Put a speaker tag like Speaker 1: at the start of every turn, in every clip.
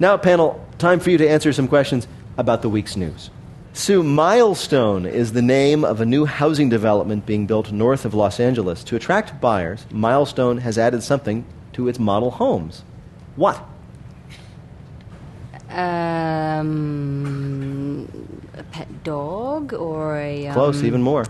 Speaker 1: Now, panel, time for you to answer some questions about the week's news. Sue, Milestone is the name of a new housing development being built north of Los Angeles. To attract buyers, Milestone has added something to its model homes. What?
Speaker 2: A pet dog or a...
Speaker 1: Close, even more.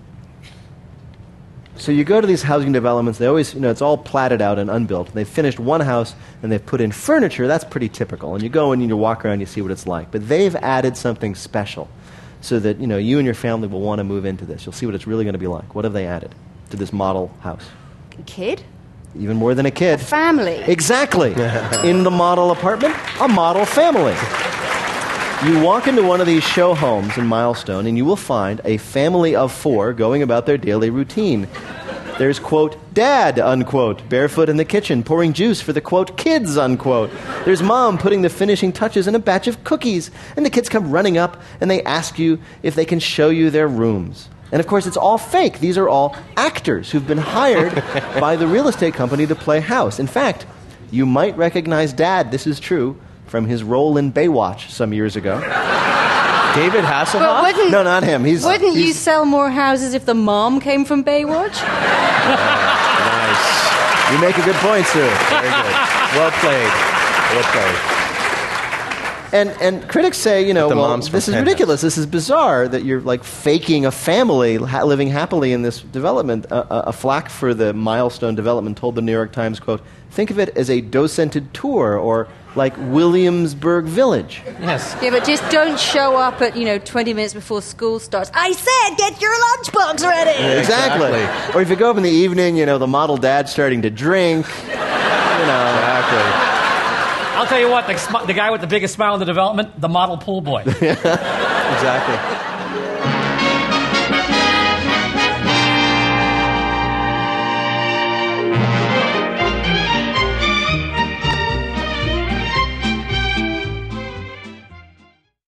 Speaker 1: So you go to these housing developments, they always, it's all platted out and unbuilt. They've finished one house and they've put in furniture. That's pretty typical. And you go and you walk around, you see what it's like. But they've added something special so that, you and your family will want to move into this. You'll see what it's really going to be like. What have they added to this model house?
Speaker 2: Kid?
Speaker 1: Even more than a kid.
Speaker 2: A family.
Speaker 1: Exactly. In the model apartment, a model family. You walk into one of these show homes in Milestone, and you will find a family of 4 going about their daily routine. There's, quote, dad, unquote, barefoot in the kitchen, pouring juice for the, quote, kids, unquote. There's mom putting the finishing touches in a batch of cookies, and the kids come running up, and they ask you if they can show you their rooms. And, of course, it's all fake. These are all actors who've been hired by the real estate company to play house. In fact, you might recognize Dad, this is true, from his role in Baywatch some years ago.
Speaker 3: David Hasselhoff?
Speaker 1: No, not him.
Speaker 2: Wouldn't you sell more houses if the mom came from Baywatch?
Speaker 1: Nice. You make a good point, Sue. Very good. Well played. Well played. And critics say, this is ridiculous. This is bizarre that you're like faking a family living happily in this development. A flack for the Milestone development told the New York Times, quote, think of it as a docented tour or like Williamsburg Village.
Speaker 3: Yes.
Speaker 2: Yeah, but just don't show up at, 20 minutes before school starts. I said, get your lunchbox ready!
Speaker 1: Yeah, exactly. Or if you go up in the evening, the model dad's starting to drink. Exactly.
Speaker 4: I'll tell you what, the guy with the biggest smile in the development, the model pool boy.
Speaker 1: Exactly.